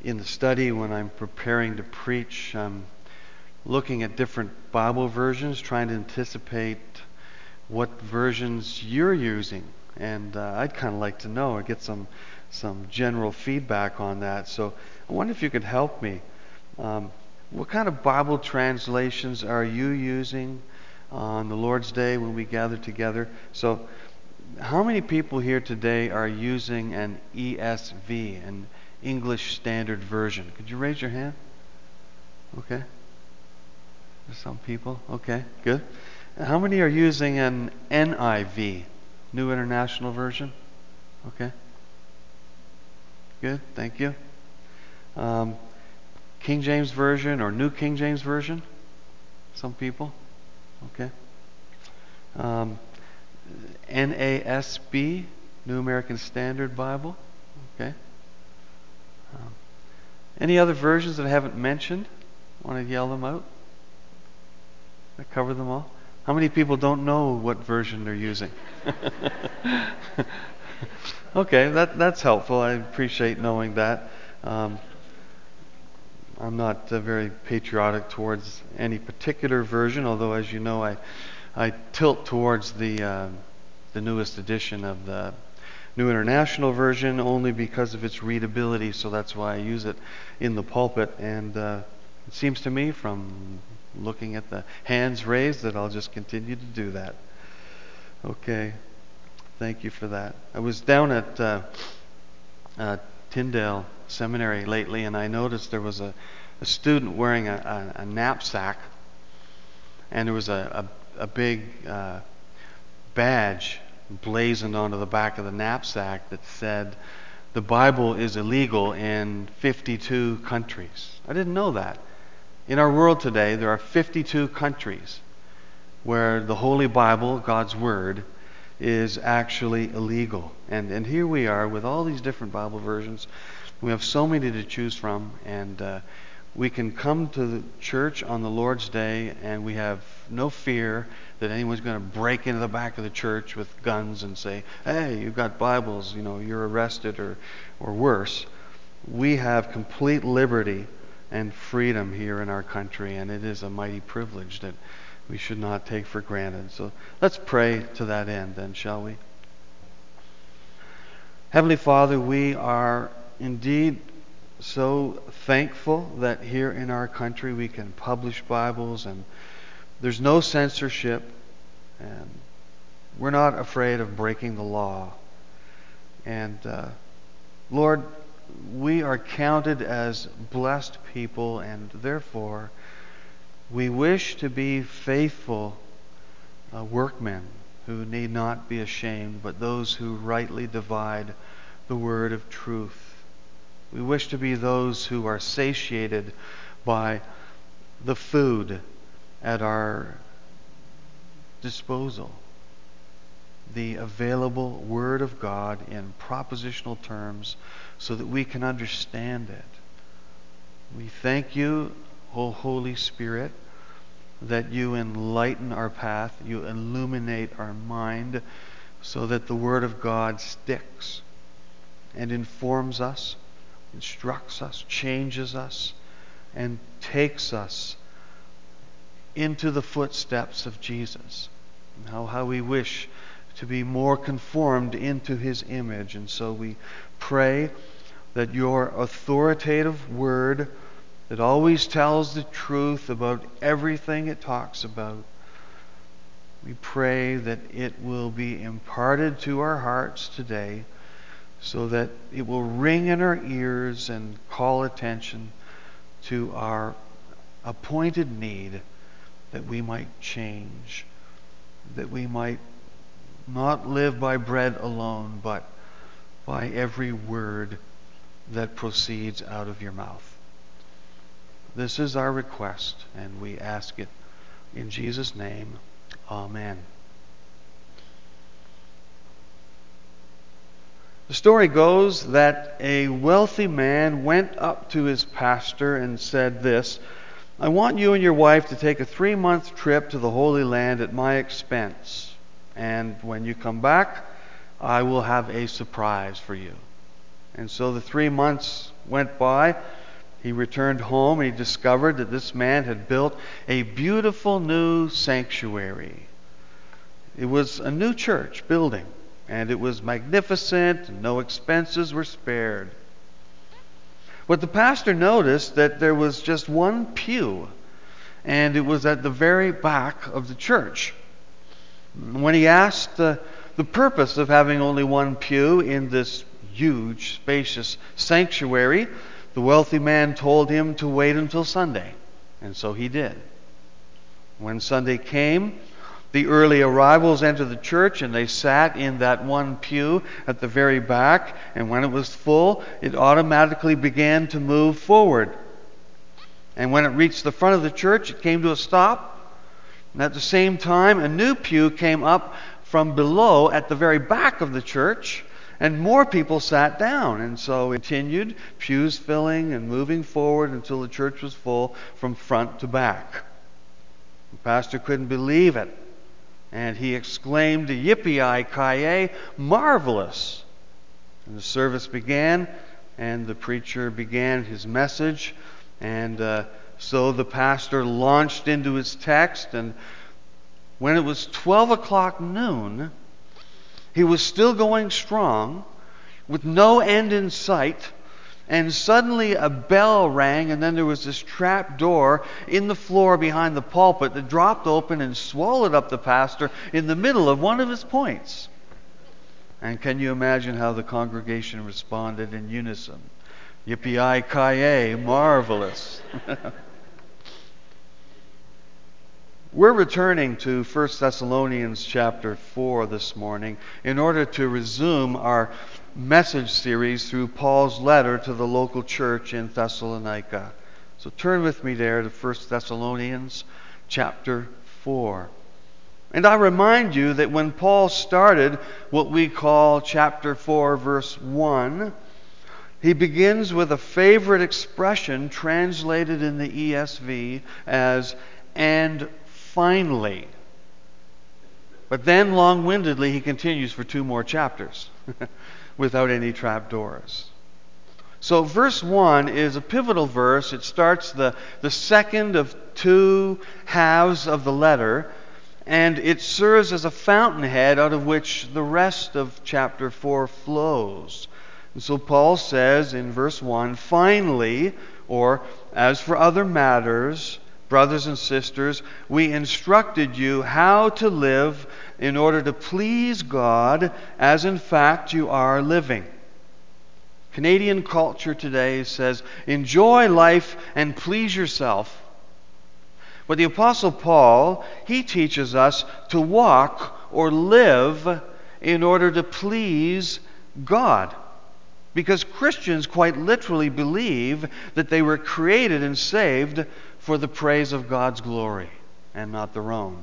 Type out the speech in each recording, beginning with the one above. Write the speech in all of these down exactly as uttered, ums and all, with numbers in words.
in the study when I'm preparing to preach, I'm looking at different Bible versions, trying to anticipate what versions you're using. And uh, I'd kind of like to know or get some some general feedback on that. So I wonder if you could help me. Um, what kind of Bible translations are you using on the Lord's Day when we gather together? So how many people here today are using an E S V, an English Standard Version? Could you raise your hand? Okay. There's some people. Okay, good. How many are using an N I V, New International Version? Okay. Good, thank you. Um, King James Version or New King James Version? Some people? Okay. Um, N A S B, New American Standard Bible? Okay. Um, any other versions that I haven't mentioned? Want to yell them out? I cover them all? How many people don't know what version they're using? Okay, that that's helpful. I appreciate knowing that. Um, I'm not uh, very patriotic towards any particular version, although, as you know, I I tilt towards the uh, the newest edition of the New International Version only because of its readability. So that's why I use it in the pulpit. And uh, it seems to me, from looking at the hands raised, that I'll just continue to do that. Okay. Thank you for that. I was down at uh, uh, Tyndale Seminary lately, and I noticed there was a, a student wearing a, a, a knapsack, and there was a, a, a big uh, badge blazoned onto the back of the knapsack that said, "The Bible is illegal in fifty-two countries." I didn't know that. In our world today, there are fifty-two countries where the Holy Bible, God's Word, is actually illegal. And and here we are with all these different Bible versions. We have so many to choose from, and uh, we can come to the church on the Lord's Day and we have no fear that anyone's going to break into the back of the church with guns and say, "Hey, you've got Bibles, you know, you're arrested," or or worse. We have complete liberty and freedom here in our country, and it is a mighty privilege that we should not take for granted. So let's pray to that end then, shall we? Heavenly Father, we are indeed so thankful that here in our country we can publish Bibles and there's no censorship, and we're not afraid of breaking the law. And uh, Lord, we are counted as blessed people, and therefore we wish to be faithful uh, workmen who need not be ashamed, but those who rightly divide the word of truth. We wish to be those who are satiated by the food at our disposal, the available Word of God in propositional terms so that we can understand it. We thank you, O Holy Spirit, that you enlighten our path, you illuminate our mind so that the Word of God sticks and informs us, instructs us, changes us, and takes us into the footsteps of Jesus. How, how we wish to be more conformed into His image. And so we pray that your authoritative Word that always tells the truth about everything it talks about, we pray that it will be imparted to our hearts today so that it will ring in our ears and call attention to our appointed need, that we might change, that we might not live by bread alone, but by every word that proceeds out of your mouth. This is our request, and we ask it in Jesus' name. Amen. The story goes that a wealthy man went up to his pastor and said this: "I want you and your wife to take a three-month trip to the Holy Land at my expense. And when you come back, I will have a surprise for you." And so the three months went by. He returned home and he discovered that this man had built a beautiful new sanctuary. It was a new church building, and it was magnificent, and no expenses were spared. But the pastor noticed that there was just one pew, and it was at the very back of the church. When he asked the, the purpose of having only one pew in this huge, spacious sanctuary, the wealthy man told him to wait until Sunday, and so he did. When Sunday came, the early arrivals entered the church, and they sat in that one pew at the very back, and when it was full, it automatically began to move forward. And when it reached the front of the church, it came to a stop, and at the same time, a new pew came up from below at the very back of the church, and more people sat down, and so it continued, pews filling and moving forward until the church was full from front to back. The pastor couldn't believe it, and he exclaimed, "Yippee-ki-yay, marvelous!" And the service began, and the preacher began his message, and uh, so the pastor launched into his text, and when it was twelve o'clock noon, he was still going strong, with no end in sight, and suddenly a bell rang, and then there was this trap door in the floor behind the pulpit that dropped open and swallowed up the pastor in the middle of one of his points. And can you imagine how the congregation responded in unison? Yippee-ki-yay, marvelous. We're returning to First Thessalonians chapter four this morning in order to resume our message series through Paul's letter to the local church in Thessalonica. So turn with me there to First Thessalonians chapter four. And I remind you that when Paul started what we call chapter four, verse one, he begins with a favorite expression translated in the E S V as "and finally." But then, long-windedly, he continues for two more chapters without any trapdoors. So verse one is a pivotal verse. It starts the, the second of two halves of the letter, and it serves as a fountainhead out of which the rest of chapter four flows. And so Paul says in verse one, "Finally," or "as for other matters, brothers and sisters, we instructed you how to live in order to please God, as in fact you are living." Canadian culture today says, enjoy life and please yourself. But the Apostle Paul, he teaches us to walk or live in order to please God. Because Christians quite literally believe that they were created and saved for the praise of God's glory and not their own.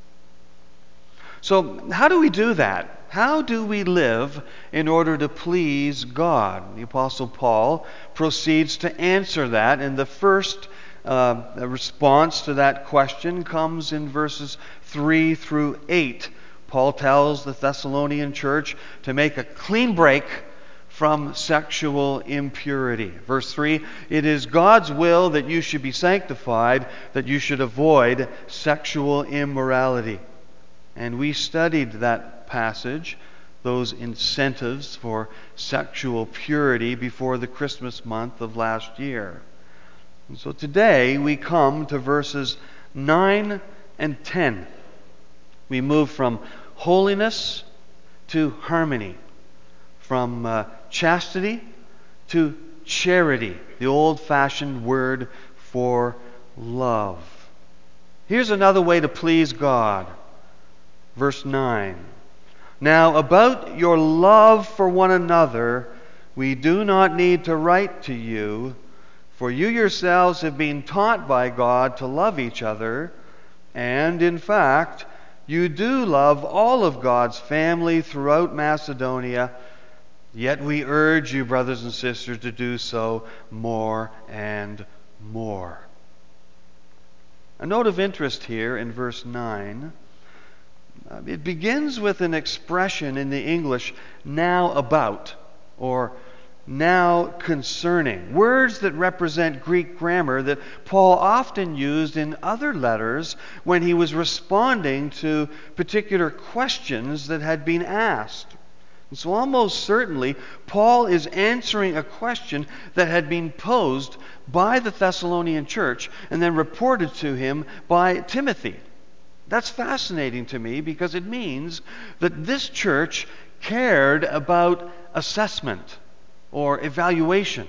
So how do we do that? How do we live in order to please God? The Apostle Paul proceeds to answer that, and the first uh, response to that question comes in verses three through eight. Paul tells the Thessalonian church to make a clean break from sexual impurity. Verse three, "It is God's will that you should be sanctified, that you should avoid sexual immorality." And we studied that passage, those incentives for sexual purity, before the Christmas month of last year. And so today we come to verses nine and ten. We move from holiness to harmony, from uh, chastity to charity, the old-fashioned word for love. Here's another way to please God. Verse nine. "Now about your love for one another, we do not need to write to you, for you yourselves have been taught by God to love each other, and in fact, you do love all of God's family throughout Macedonia. Yet we urge you, brothers and sisters, to do so more and more." A note of interest here in verse nine. It begins with an expression in the English, "now about," or now concerning. Words that represent Greek grammar that Paul often used in other letters when he was responding to particular questions that had been asked. And so almost certainly, Paul is answering a question that had been posed by the Thessalonian church and then reported to him by Timothy. That's fascinating to me because it means that this church cared about assessment or evaluation.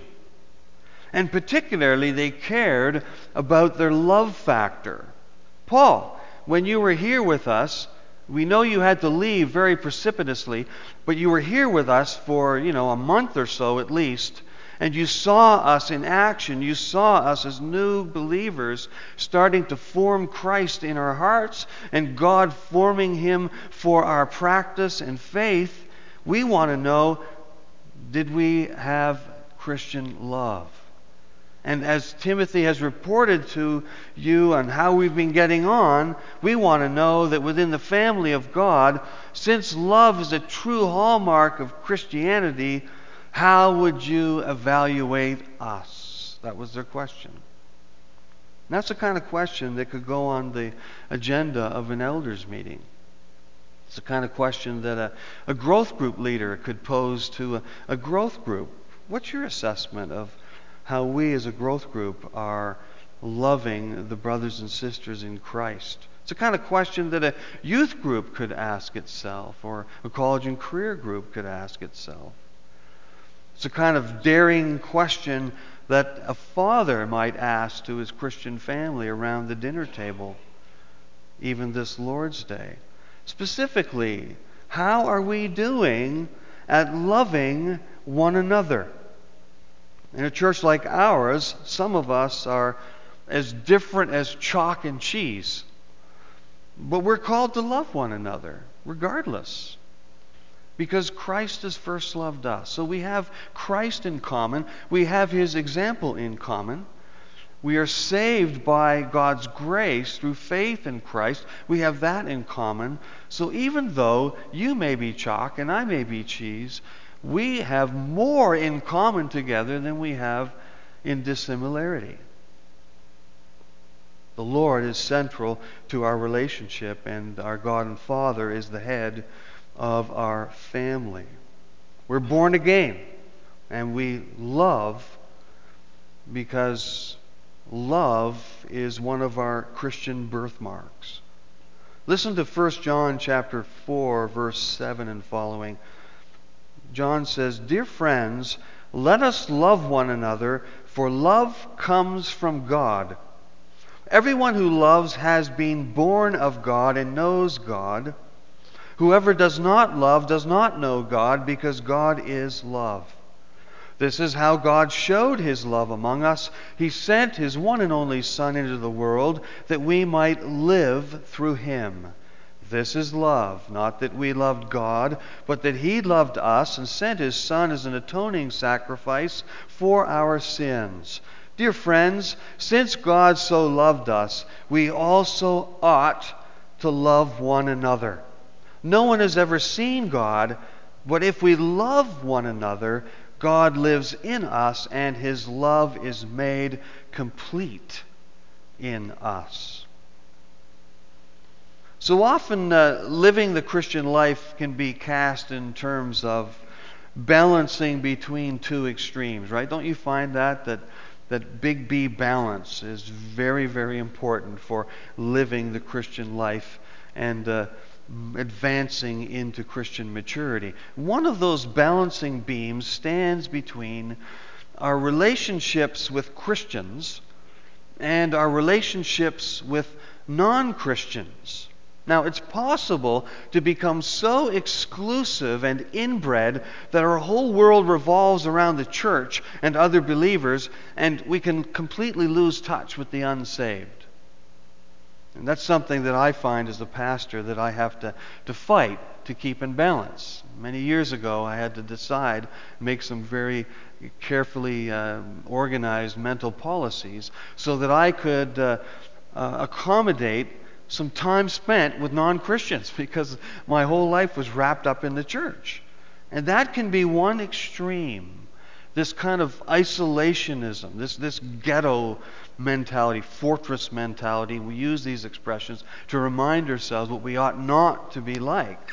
And particularly, they cared about their love factor. Paul, when you were here with us, we know you had to leave very precipitously, but you were here with us for, you know, a month or so at least, and you saw us in action. You saw us as new believers starting to form Christ in our hearts and God forming Him for our practice and faith. We want to know, did we have Christian love? And as Timothy has reported to you on how we've been getting on, we want to know that within the family of God, since love is a true hallmark of Christianity, how would you evaluate us? That was their question. And that's the kind of question that could go on the agenda of an elders meeting. It's the kind of question that a, a growth group leader could pose to a, a growth group. What's your assessment of how we as a growth group are loving the brothers and sisters in Christ? It's the kind of question that a youth group could ask itself, or a college and career group could ask itself. It's the kind of daring question that a father might ask to his Christian family around the dinner table, even this Lord's Day. Specifically, how are we doing at loving one another? In a church like ours, some of us are as different as chalk and cheese. But we're called to love one another, regardless. Because Christ has first loved us. So we have Christ in common. We have His example in common. We are saved by God's grace through faith in Christ. We have that in common. So even though you may be chalk and I may be cheese, we have more in common together than we have in dissimilarity. The Lord is central to our relationship, and our God and Father is the head of our family. We're born again, and we love because love is one of our Christian birthmarks. Listen to First John chapter four, verse seven and following. John says, "Dear friends, let us love one another, for love comes from God. Everyone who loves has been born of God and knows God. Whoever does not love does not know God, because God is love. This is how God showed His love among us. He sent His one and only Son into the world that we might live through Him. This is love, not that we loved God, but that He loved us and sent His Son as an atoning sacrifice for our sins. Dear friends, since God so loved us, we also ought to love one another. No one has ever seen God, but if we love one another, God lives in us, and His love is made complete in us." So often, uh, living the Christian life can be cast in terms of balancing between two extremes, right? Don't you find that? That that big B balance is very, very important for living the Christian life and uh, advancing into Christian maturity. One of those balancing beams stands between our relationships with Christians and our relationships with non-Christians. Now, it's possible to become so exclusive and inbred that our whole world revolves around the church and other believers, and we can completely lose touch with the unsaved. And that's something that I find as a pastor that I have to, to fight to keep in balance. Many years ago, I had to decide, make some very carefully uh, organized mental policies so that I could uh, uh, accommodate some time spent with non-Christians, because my whole life was wrapped up in the church. And that can be one extreme. this kind of isolationism, this, this ghetto mentality, fortress mentality. We use these expressions to remind ourselves what we ought not to be like.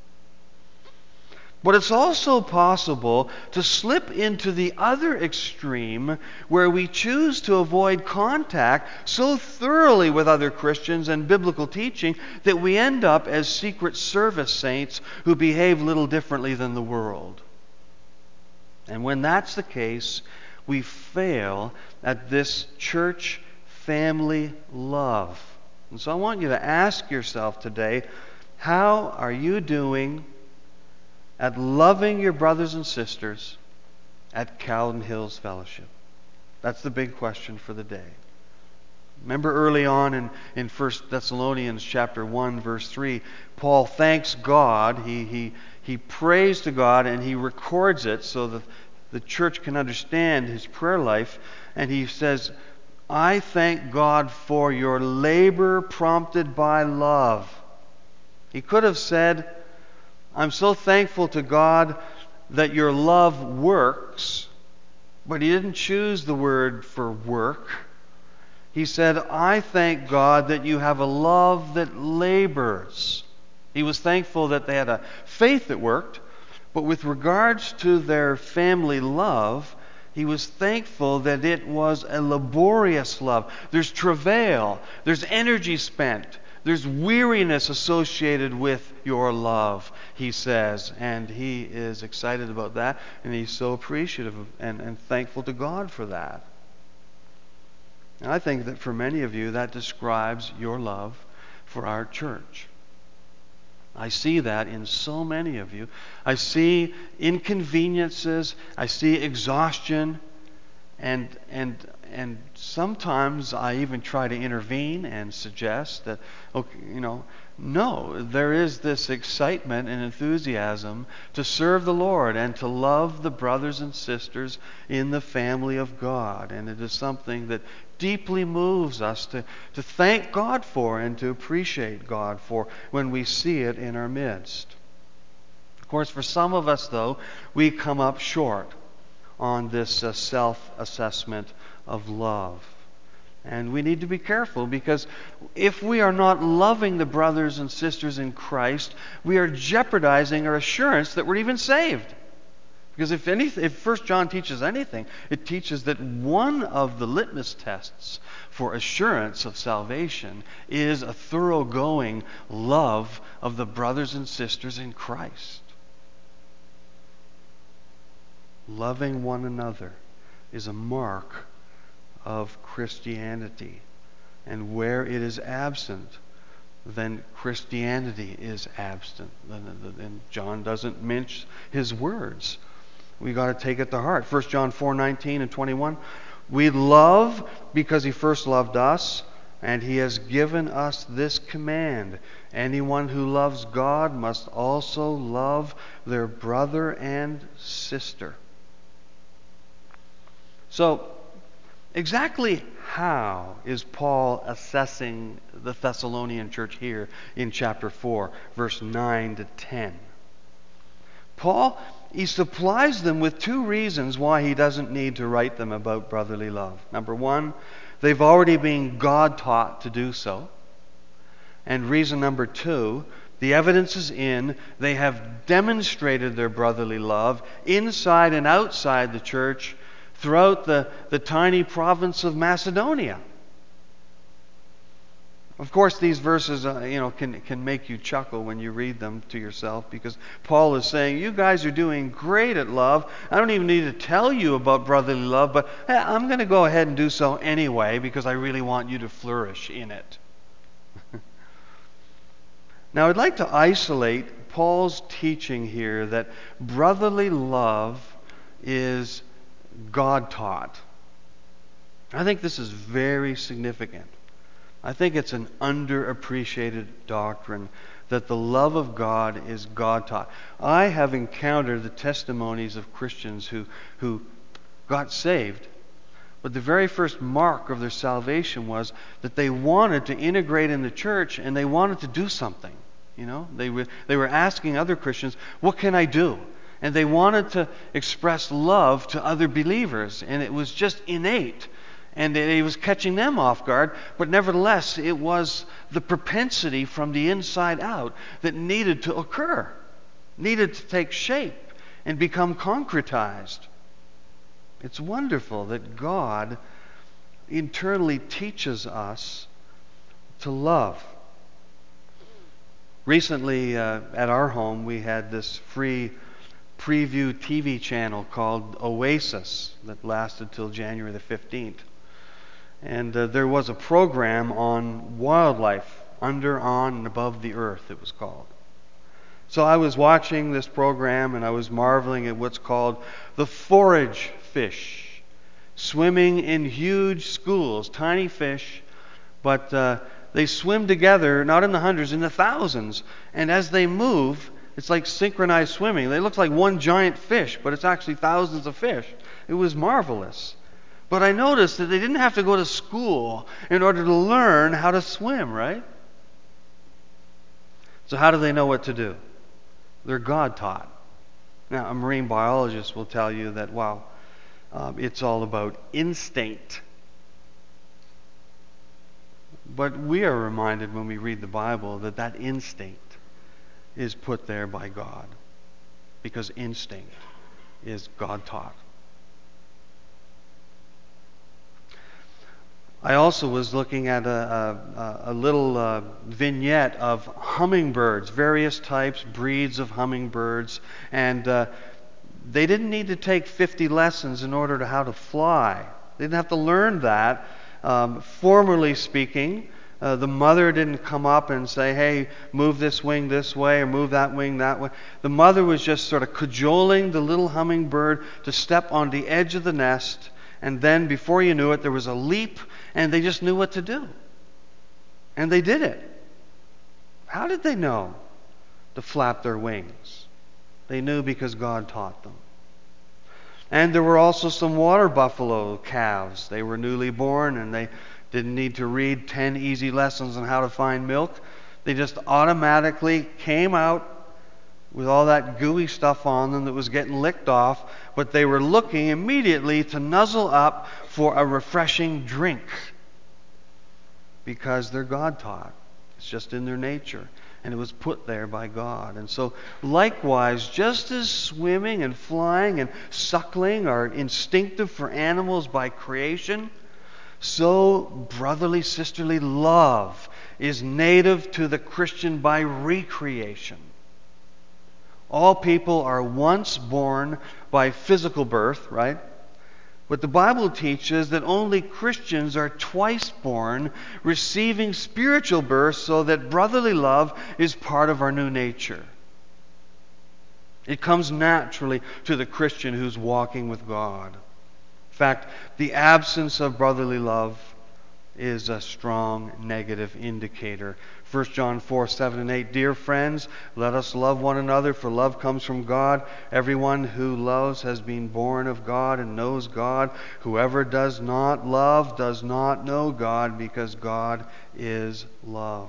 But it's also possible to slip into the other extreme where we choose to avoid contact so thoroughly with other Christians and biblical teaching that we end up as secret service saints who behave little differently than the world. And when that's the case, we fail at this church family love. And so I want you to ask yourself today, how are you doing at loving your brothers and sisters at Cowden Hills Fellowship? That's the big question for the day. Remember early on in, in First Thessalonians chapter one, verse three, Paul thanks God. He, he, he prays to God and he records it so that the church can understand his prayer life. And he says, I thank God for your labor prompted by love. He could have said, I'm so thankful to God that your love works, but he didn't choose the word for work. He said, I thank God that you have a love that labors. He was thankful that they had a faith that worked, but with regards to their family love, he was thankful that it was a laborious love. There's travail, there's energy spent, there's weariness associated with your love, he says. And he is excited about that, and he's so appreciative and, and thankful to God for that. And I think that for many of you, that describes your love for our church. I see that in so many of you. I see inconveniences, I see exhaustion, and and and sometimes I even try to intervene and suggest that, okay, you know, no, there is this excitement and enthusiasm to serve the Lord and to love the brothers and sisters in the family of God. And it is something that deeply moves us to, to thank God for and to appreciate God for when we see it in our midst. Of course, for some of us, though, we come up short on this uh, self-assessment of love. And we need to be careful, because if we are not loving the brothers and sisters in Christ, we are jeopardizing our assurance that we're even saved. Because if anything, if First John teaches anything, it teaches that one of the litmus tests for assurance of salvation is a thoroughgoing love of the brothers and sisters in Christ. Loving one another is a mark of Christianity. And where it is absent, then Christianity is absent. And John doesn't mince his words. We got to take it to heart. First John four nineteen and twenty-one. We love because he first loved us, and he has given us this command. Anyone who loves God must also love their brother and sister. So, exactly how is Paul assessing the Thessalonian church here in chapter four, verse nine to ten? Paul, he supplies them with two reasons why he doesn't need to write them about brotherly love. Number one, they've already been God-taught to do so. And reason number two, the evidence is in, they have demonstrated their brotherly love inside and outside the church throughout the, the tiny province of Macedonia. Of course, these verses uh, you know, can, can make you chuckle when you read them to yourself, because Paul is saying, you guys are doing great at love. I don't even need to tell you about brotherly love, but hey, I'm going to go ahead and do so anyway because I really want you to flourish in it. Now, I'd like to isolate Paul's teaching here that brotherly love is God-taught. I think this is very significant. I think it's an underappreciated doctrine that the love of God is God-taught. I have encountered the testimonies of Christians who, who got saved, but the very first mark of their salvation was that they wanted to integrate in the church and they wanted to do something. You know, they were, they were asking other Christians, what can I do? And they wanted to express love to other believers, and it was just innate. And it was catching them off guard, but nevertheless, it was the propensity from the inside out that needed to occur, needed to take shape and become concretized. It's wonderful that God internally teaches us to love. Recently, uh, at our home, we had this free preview T V channel called Oasis that lasted till January the fifteenth. And uh, there was a program on wildlife, under, on, and above the earth, it was called. So I was watching this program and I was marveling at what's called the forage fish, swimming in huge schools, tiny fish, but uh, they swim together, not in the hundreds, in the thousands. And as they move, it's like synchronized swimming. They look like one giant fish, but it's actually thousands of fish. It was marvelous. But I noticed that they didn't have to go to school in order to learn how to swim, right? So how do they know what to do? They're God taught. Now, a marine biologist will tell you that, well, um, it's all about instinct. But we are reminded when we read the Bible that that instinct is put there by God, because instinct is God taught. I also was looking at a, a, a little uh, vignette of hummingbirds, various types, breeds of hummingbirds, and uh, they didn't need to take fifty lessons in order to how to fly. They didn't have to learn that. Um, formally speaking, uh, the mother didn't come up and say, hey, move this wing this way or move that wing that way. The mother was just sort of cajoling the little hummingbird to step on the edge of the nest, and then before you knew it, there was a leap, and they just knew what to do. And they did it. How did they know to flap their wings? They knew because God taught them. And there were also some water buffalo calves. They were newly born, and they didn't need to read ten easy lessons on how to find milk. They just automatically came out with all that gooey stuff on them that was getting licked off, but they were looking immediately to nuzzle up for a refreshing drink because they're God taught. It's just in their nature, and it was put there by God. And so likewise, just as swimming and flying and suckling are instinctive for animals by creation, so brotherly, sisterly love is native to the Christian by recreation. All people are once born by physical birth, right? But the Bible teaches that only Christians are twice born, receiving spiritual birth, so that brotherly love is part of our new nature. It comes naturally to the Christian who's walking with God. In fact, the absence of brotherly love is a strong negative indicator. First John four, seven and eight, dear friends, let us love one another, for love comes from God. Everyone who loves has been born of God and knows God. Whoever does not love does not know God, because God is love.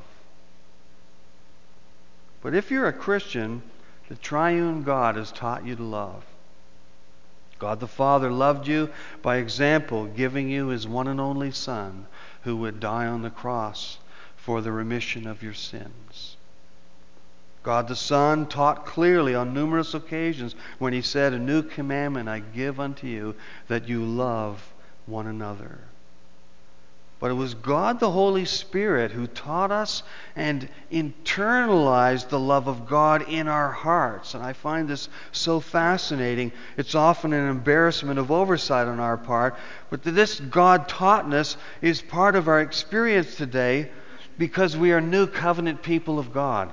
But if you're a Christian, the triune God has taught you to love. God the Father loved you by example, giving you His one and only Son, who would die on the cross for the remission of your sins. God the Son taught clearly on numerous occasions when He said, a new commandment I give unto you, that you love one another. But it was God the Holy Spirit who taught us and internalized the love of God in our hearts. And I find this so fascinating. It's often an embarrassment of oversight on our part, but this God-taughtness is part of our experience today because we are new covenant people of God.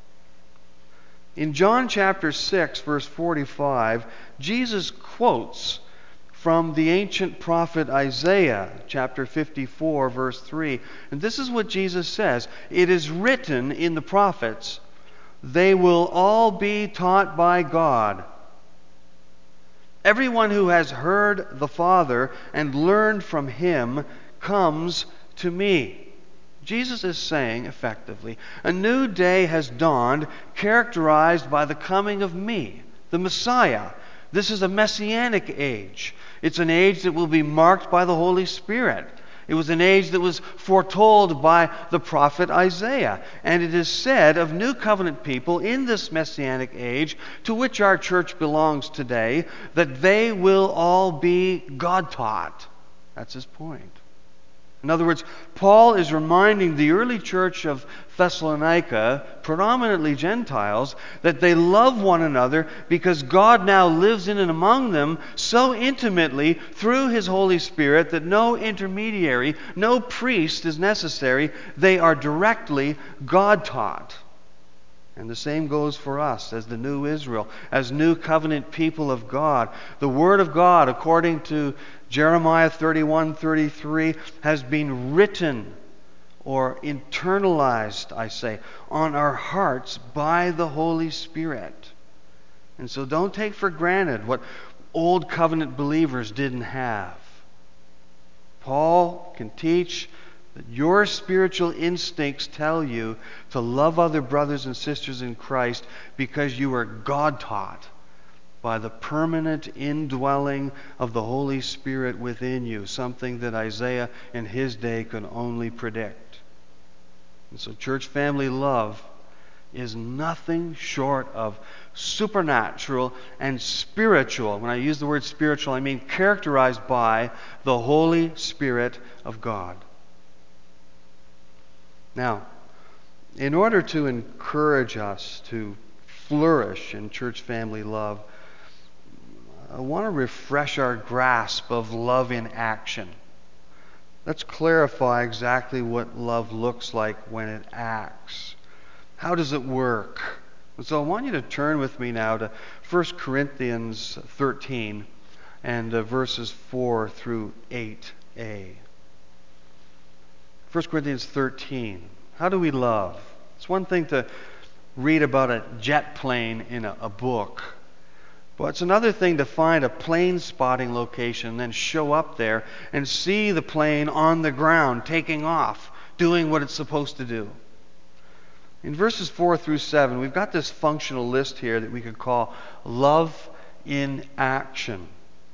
In John chapter six, verse forty-five, Jesus quotes from the ancient prophet Isaiah, chapter fifty-four, verse three. And this is what Jesus says. It is written in the prophets, they will all be taught by God. Everyone who has heard the Father and learned from Him comes to me. Jesus is saying, effectively, a new day has dawned characterized by the coming of me, the Messiah. This is a messianic age. It's an age that will be marked by the Holy Spirit. It was an age that was foretold by the prophet Isaiah. And it is said of New Covenant people in this messianic age, to which our church belongs today, that they will all be God-taught. That's his point. In other words, Paul is reminding the early church of Thessalonica, predominantly Gentiles, that they love one another because God now lives in and among them so intimately through his Holy Spirit that no intermediary, no priest is necessary. They are directly God-taught. And the same goes for us as the new Israel, as new covenant people of God. The Word of God, according to Jeremiah thirty-one thirty-three, has been written or internalized, I say, on our hearts by the Holy Spirit. And so don't take for granted what old covenant believers didn't have. Paul can teach that your spiritual instincts tell you to love other brothers and sisters in Christ because you are God-taught by the permanent indwelling of the Holy Spirit within you, something that Isaiah in his day could only predict. And so church family love is nothing short of supernatural and spiritual. When I use the word spiritual, I mean characterized by the Holy Spirit of God. Now, in order to encourage us to flourish in church family love, I want to refresh our grasp of love in action. Let's clarify exactly what love looks like when it acts. How does it work? And so I want you to turn with me now to First Corinthians thirteen and uh, verses four through eight a. First Corinthians thirteen. How do we love? It's one thing to read about a jet plane in a, a book. But it's another thing to find a plane spotting location and then show up there and see the plane on the ground taking off, doing what it's supposed to do. In verses four through seven, we've got this functional list here that we could call love in action.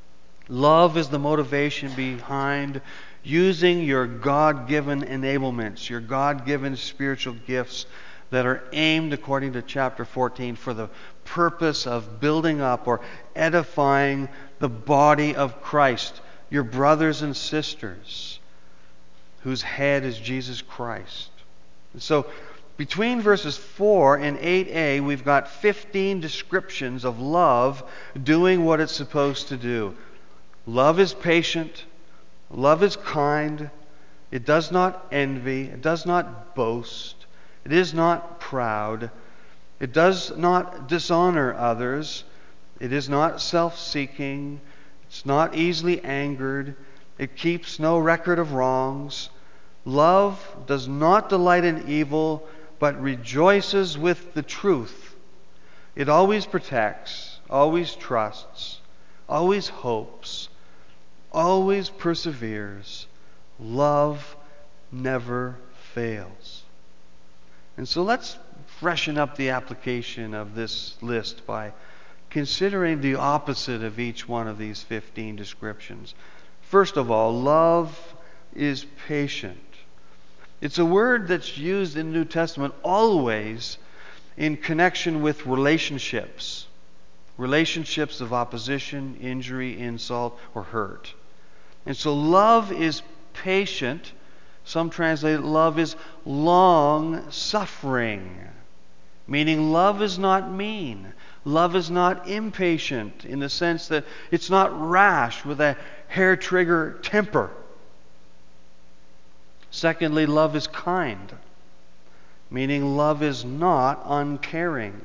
Love is the motivation behind using your God-given enablements, your God-given spiritual gifts that are aimed, according to chapter fourteen, for the purpose of building up or edifying the body of Christ, your brothers and sisters, whose head is Jesus Christ. And so, between verses four and eight a, we've got fifteen descriptions of love doing what it's supposed to do. Love is patient. Love is kind. It does not envy. It does not boast. It is not proud. It does not dishonor others. It is not self-seeking. It's not easily angered. It keeps no record of wrongs. Love does not delight in evil, but rejoices with the truth. It always protects, always trusts, always hopes, always perseveres. Love never fails. And so let's freshen up the application of this list by considering the opposite of each one of these fifteen descriptions. First of all, love is patient. It's a word that's used in the New Testament always in connection with relationships. Relationships of opposition, injury, insult, or hurt. And so love is patient. Some translate love is long-suffering. Meaning love is not mean. Love is not impatient in the sense that it's not rash with a hair-trigger temper. Secondly, love is kind. Meaning love is not uncaring.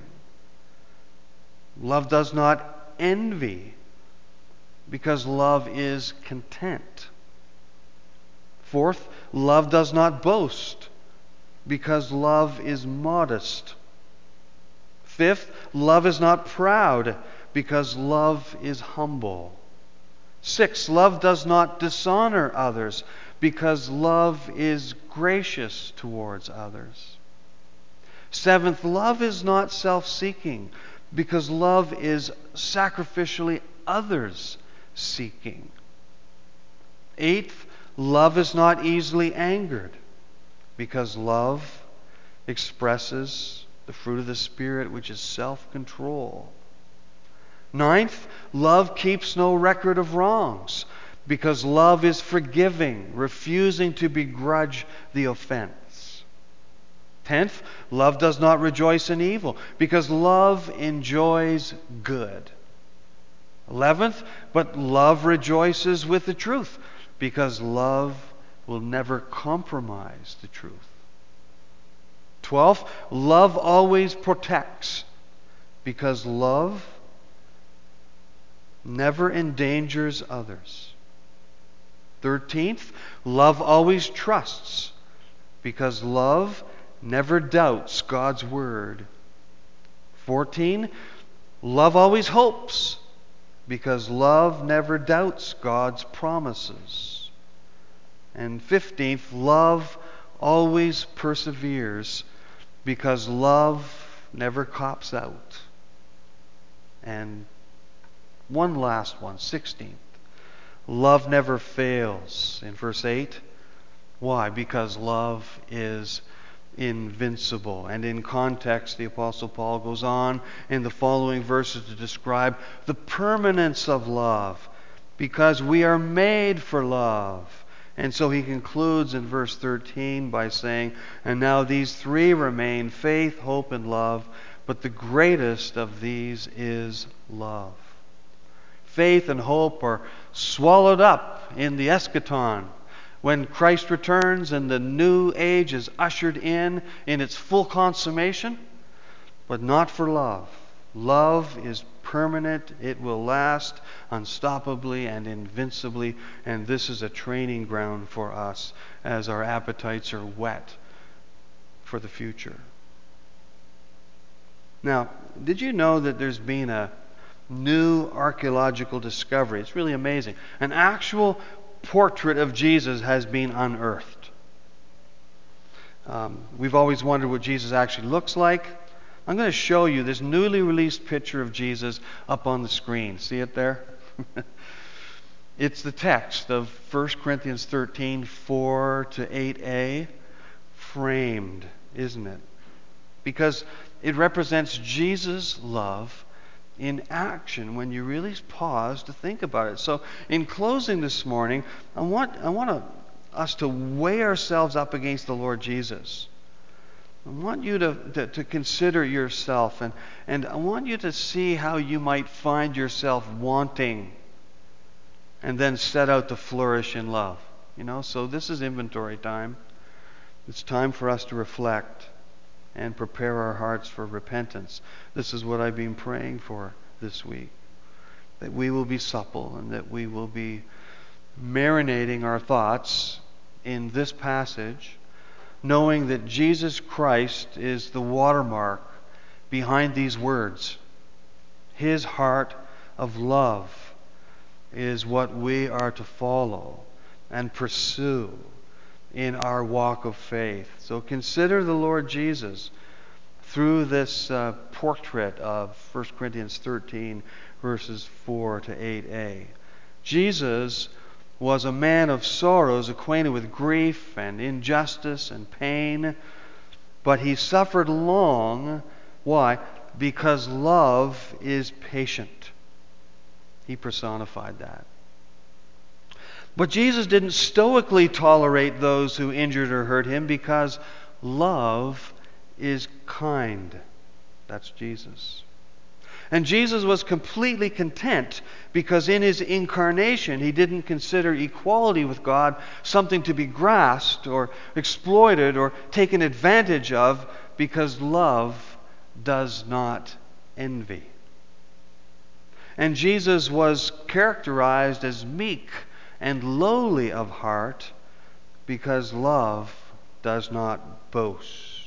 Love does not envy because love is content. Fourth, love does not boast because love is modest. Fifth, love is not proud because love is humble. Sixth, love does not dishonor others because love is gracious towards others. Seventh, love is not self-seeking because love is sacrificially others-seeking. Eighth, love is not easily angered, because love expresses the fruit of the Spirit, which is self-control. Ninth, love keeps no record of wrongs, because love is forgiving, refusing to begrudge the offense. Tenth, love does not rejoice in evil, because love enjoys good. Eleventh, but love rejoices with the truth, because love will never compromise the truth. Twelfth, love always protects, because love never endangers others. Thirteenth, love always trusts, because love never doubts God's word. Fourteen, love always hopes, because love never doubts God's promises. And fifteenth, love always perseveres, because love never cops out. And one last one, sixteenth. Love never fails in verse eight. Why? Because love is invincible. And in context, the Apostle Paul goes on in the following verses to describe the permanence of love, because we are made for love. And so he concludes in verse thirteen by saying, "And now these three remain, faith, hope, and love, but the greatest of these is love." Faith and hope are swallowed up in the eschaton, when Christ returns and the new age is ushered in in its full consummation, but not for love. Love is permanent. It will last unstoppably and invincibly, and this is a training ground for us as our appetites are whet for the future. Now, did you know that there's been a new archaeological discovery? It's really amazing. An actual portrait of Jesus has been unearthed. Um, we've always wondered what Jesus actually looks like. I'm going to show you this newly released picture of Jesus up on the screen. See it there? It's the text of First Corinthians thirteen, four to eight a, framed, isn't it? Because it represents Jesus' love in action when you really pause to think about it. So in closing this morning, I want I want to, us to weigh ourselves up against the Lord Jesus. I want you to, to, to consider yourself, and, and I want you to see how you might find yourself wanting and then set out to flourish in love. You know, so this is inventory time. It's time for us to reflect and prepare our hearts for repentance. This is what I've been praying for this week. That we will be supple and that we will be marinating our thoughts in this passage, knowing that Jesus Christ is the watermark behind these words. His heart of love is what we are to follow and pursue in our walk of faith. So consider the Lord Jesus through this uh, portrait of First Corinthians thirteen, verses four to eight a. Jesus was a man of sorrows, acquainted with grief and injustice and pain, but he suffered long. Why? Because love is patient. He personified that. But Jesus didn't stoically tolerate those who injured or hurt him, because love is kind. That's Jesus. And Jesus was completely content, because in his incarnation he didn't consider equality with God something to be grasped or exploited or taken advantage of, because love does not envy. And Jesus was characterized as meek and lowly of heart, because love does not boast.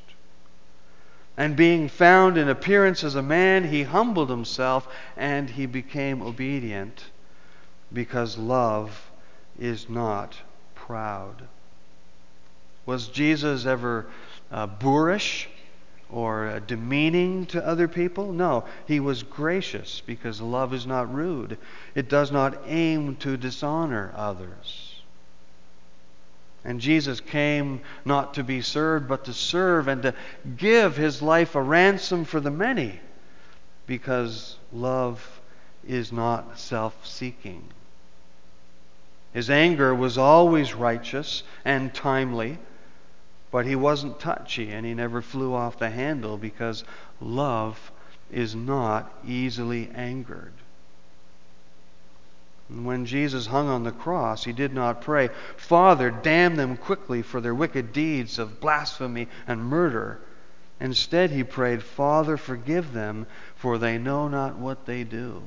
And being found in appearance as a man, he humbled himself and he became obedient, because love is not proud. Was Jesus ever uh, boorish? or uh, demeaning to other people. No, he was gracious, because love is not rude. It does not aim to dishonor others. And Jesus came not to be served, but to serve and to give his life a ransom for the many, because love is not self-seeking. His anger was always righteous and timely, but he wasn't touchy and he never flew off the handle, because love is not easily angered. And when Jesus hung on the cross, he did not pray, "Father, damn them quickly for their wicked deeds of blasphemy and murder." Instead, he prayed, "Father, forgive them, for they know not what they do."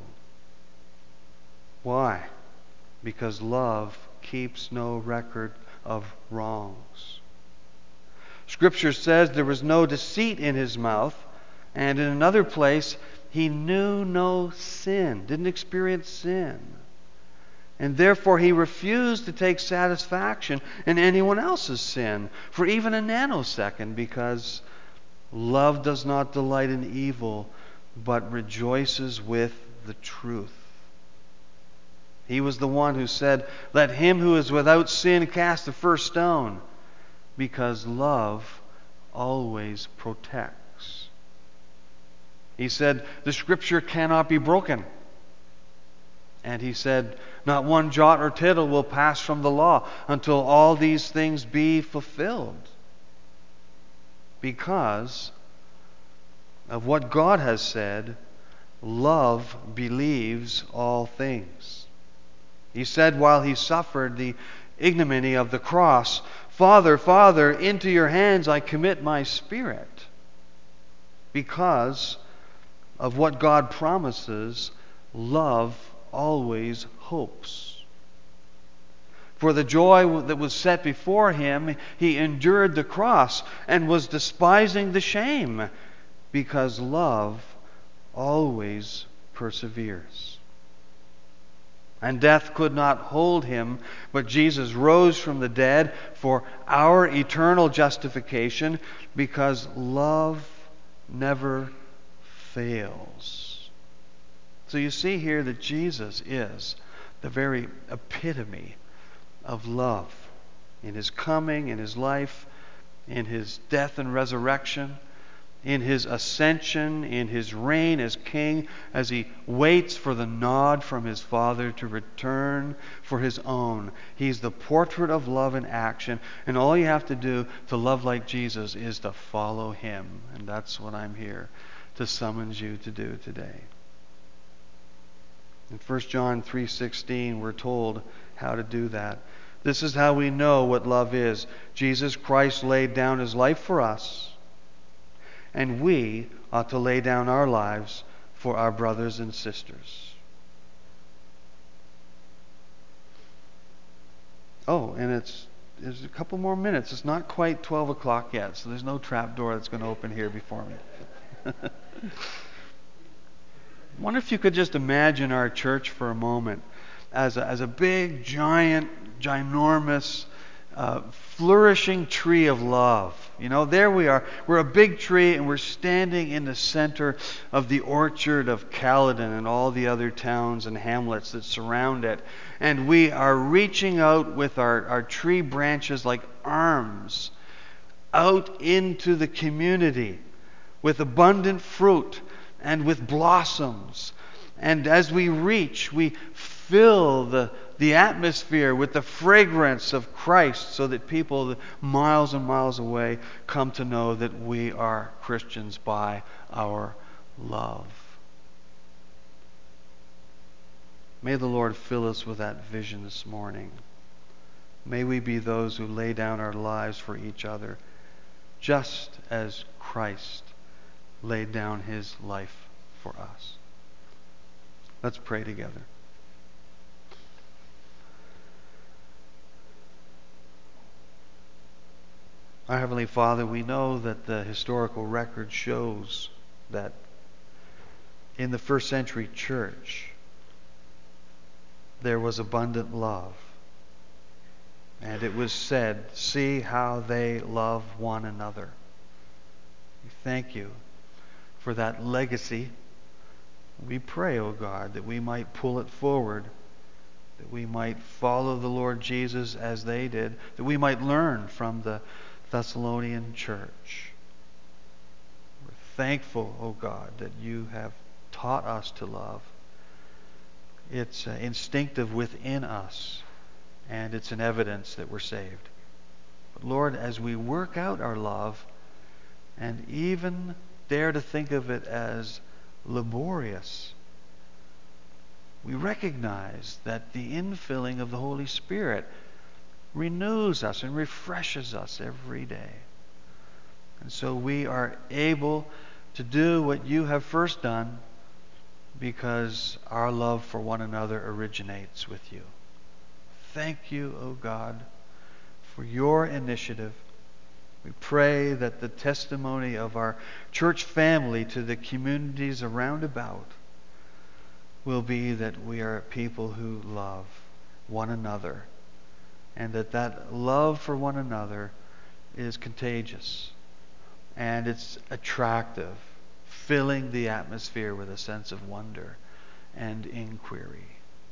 Why? Because love keeps no record of wrongs. Scripture says there was no deceit in his mouth, and in another place, he knew no sin, didn't experience sin. And therefore, he refused to take satisfaction in anyone else's sin for even a nanosecond, because love does not delight in evil, but rejoices with the truth. He was the one who said, "Let him who is without sin cast the first stone," because love always protects. He said, "The Scripture cannot be broken." And he said, "Not one jot or tittle will pass from the law until all these things be fulfilled." Because of what God has said, love believes all things. He said while he suffered the ignominy of the cross, "Father, Father, into your hands I commit my spirit." Because of what God promises, love always hopes. For the joy that was set before him, he endured the cross and was despising the shame, because love always perseveres. And death could not hold him, but Jesus rose from the dead for our eternal justification, because love never fails. So you see here that Jesus is the very epitome of love, in his coming, in his life, in his death and resurrection, in his ascension, in his reign as king, as he waits for the nod from his Father to return for his own. He's the portrait of love in action, and all you have to do to love like Jesus is to follow him. And that's what I'm here to summons you to do today. In First John three sixteen, we're told how to do that. This is how we know what love is. Jesus Christ laid down his life for us, and we ought to lay down our lives for our brothers and sisters. Oh, and it's there's a couple more minutes. It's not quite twelve o'clock yet, so there's no trap door that's going to open here before me. I wonder if you could just imagine our church for a moment as a, as a big, giant, ginormous, uh, flourishing tree of love. You know, there we are. We're a big tree, and we're standing in the center of the orchard of Caledon and all the other towns and hamlets that surround it. And we are reaching out with our, our tree branches like arms out into the community with abundant fruit and with blossoms. And as we reach, we fill the, the atmosphere with the fragrance of Christ, so that people miles and miles away come to know that we are Christians by our love. May the Lord fill us with that vision this morning. May we be those who lay down our lives for each other, just as Christ laid down his life for us. Let's pray together. Our Heavenly Father, we know that the historical record shows that in the first century church there was abundant love. And it was said, "See how they love one another." We thank you for that legacy. We pray, O God, that we might pull it forward, that we might follow the Lord Jesus as they did, that we might learn from the Thessalonian church. We're thankful, O God, that you have taught us to love. It's uh, instinctive within us, and it's an evidence that we're saved. But Lord, as we work out our love, and even dare to think of it as laborious, we recognize that the infilling of the Holy Spirit renews us and refreshes us every day. And so we are able to do what you have first done because our love for one another originates with you. Thank you, O God, for your initiative. We pray that the testimony of our church family to the communities around about will be that we are people who love one another, and that that love for one another is contagious and it's attractive, filling the atmosphere with a sense of wonder and inquiry.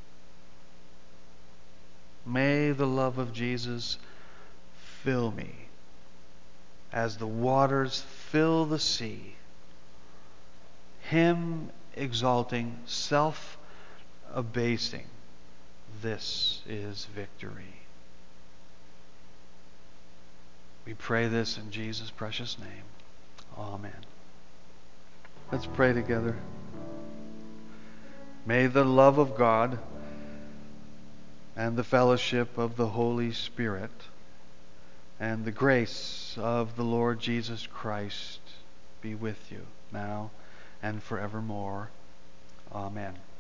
May the love of Jesus fill me as the waters fill the sea, Him exalting, self-abasing. This is victory. We pray this in Jesus' precious name. Amen. Let's pray together. May the love of God and the fellowship of the Holy Spirit and the grace of the Lord Jesus Christ be with you now and forevermore. Amen.